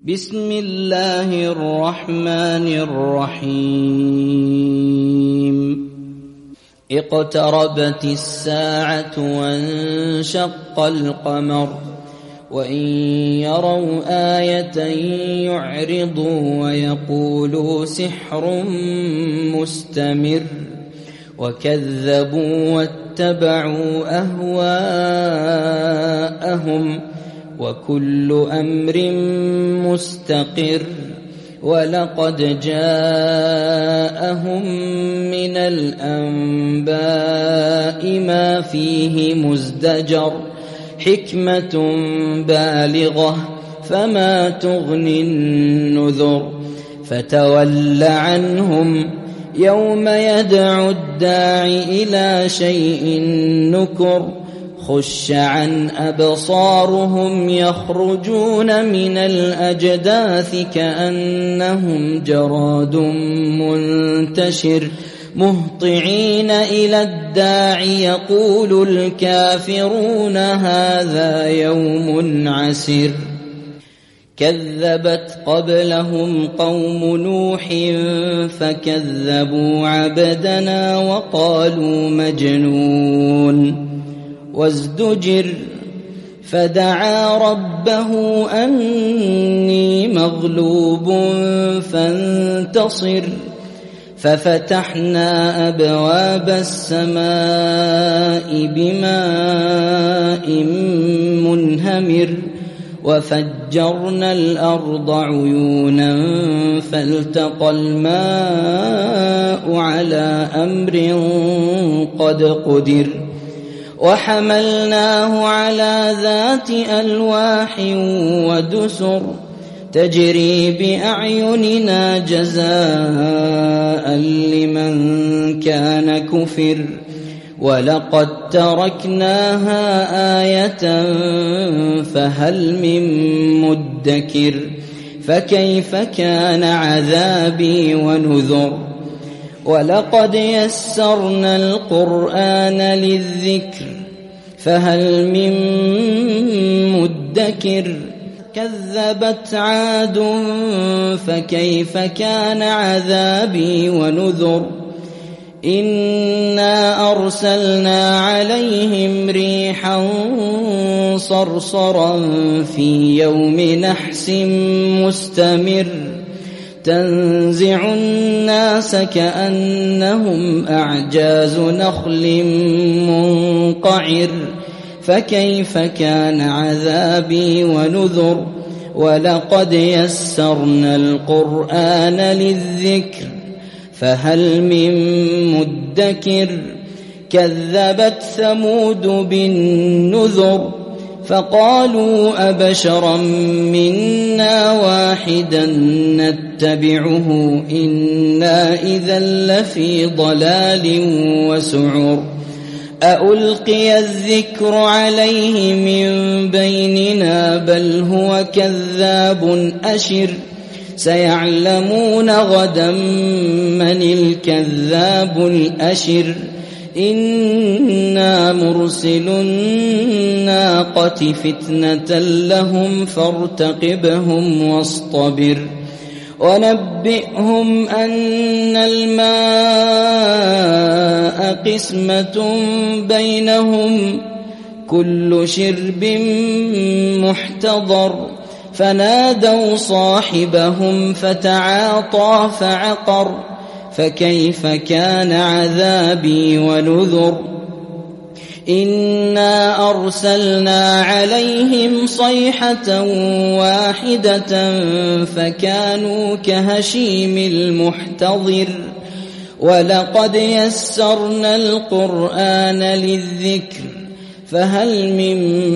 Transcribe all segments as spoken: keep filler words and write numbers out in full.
بسم الله الرحمن الرحيم اقتربت الساعة وانشق القمر وإن يروا آية يعرضوا ويقولوا سحر مستمر وكذبوا واتبعوا أهواءهم وكل أمر مستقر ولقد جاءهم من الأنباء ما فيه مزدجر حكمة بالغة فما تغني النذر فتول عنهم يوم يدعو الداعي إلى شيء نكر خش عن أبصارهم يخرجون من الأجداث كأنهم جراد منتشر مهطعين إلى الداعي يقول الكافرون هذا يوم عسر كذبت قبلهم قوم نوح فكذبوا عبدنا وقالوا مجنون وازدجر فدعا ربه أني مغلوب فانتصر ففتحنا أبواب السماء بماء منهمر وفجرنا الأرض عيونا فالتقى الماء على أمر قد قدر وحملناه على ذات ألواح ودسر تجري بأعيننا جزاء لمن كان كفر ولقد تركناها آية فهل من مدكر فكيف كان عذابي ونذر ولقد يسرنا القرآن للذكر فهل من مدكر كذبت عاد فكيف كان عذابي ونذر إنا أرسلنا عليهم ريحا صرصرا في يوم نحس مستمر تنزع الناس كأنهم أعجاز نخل منقعر فكيف كان عذابي ونذر ولقد يسرنا القرآن للذكر فهل من مدكر كذبت ثمود بالنذر فقالوا أبشرا منا واحدا نتبعه إنا إذا لفي ضلال وسعر أألقي الذكر عليه من بيننا بل هو كذاب أشر سيعلمون غدا من الكذاب الأشر إنا مرسل الناقة فتنة لهم فارتقبهم واصطبر ونبئهم أن الماء قسمة بينهم كل شرب محتضر فنادوا صاحبهم فتعاطى فعقر فكيف كان عذابي ونذر إنا أرسلنا عليهم صيحة واحدة فكانوا كهشيم المحتضر ولقد يسرنا القرآن للذكر فهل من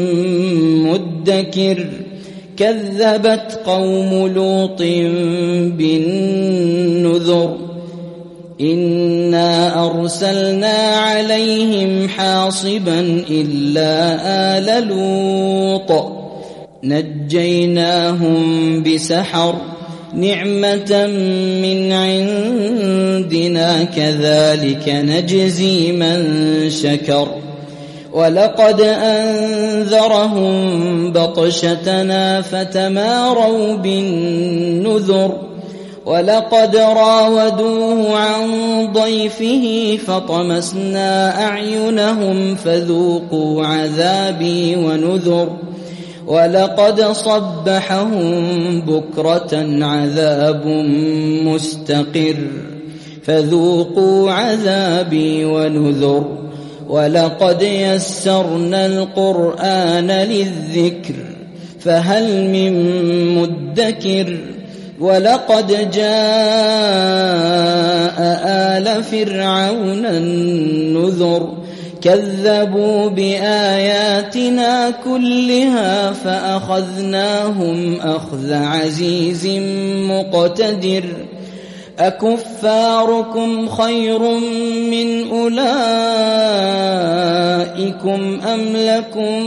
مدكر كذبت قوم لوط بالنذر إنا أرسلنا عليهم حاصبا إلا آل لوط نجيناهم بسحر نعمة من عندنا كذلك نجزي من شكر ولقد أنذرهم بطشتنا فتماروا بالنذر ولقد راودوه عن ضيفه فطمسنا أعينهم فذوقوا عذابي ونذر ولقد صبحهم بكرة عذاب مستقر فذوقوا عذابي ونذر ولقد يسرنا القرآن للذكر فهل من مدكر ولقد جاء آل فرعون النذر كذبوا بآياتنا كلها فأخذناهم أخذ عزيز مقتدر أكفاركم خير من أولئكم أم لكم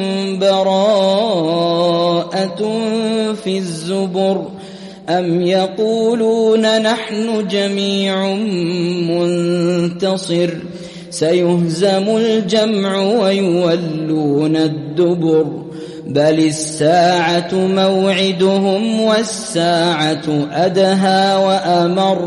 براءة في الزبر أم يقولون نحن جميع منتصر سيهزم الجمع ويولون الدبر بل الساعة موعدهم والساعة أدهى وأمر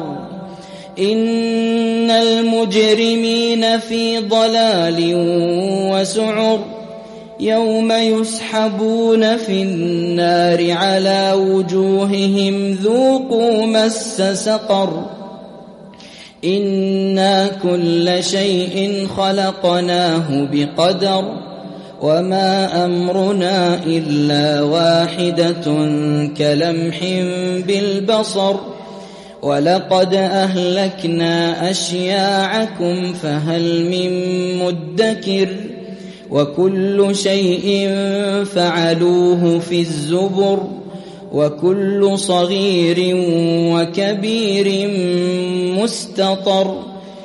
إن المجرمين في ضلال وسعر يوم يسحبون في النار على وجوههم ذوقوا مس سقر إنا كل شيء خلقناه بقدر وما أمرنا إلا واحدة كلمح بالبصر ولقد أهلكنا أشياعكم فهل من مدكر وكل شيء فعلوه في الزبر وكل صغير وكبير مستطر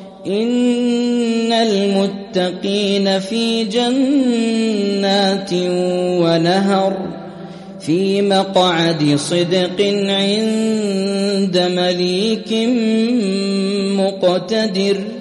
إن المتقين في جنات ونهر في مقعد صدق عند مليك مقتدر.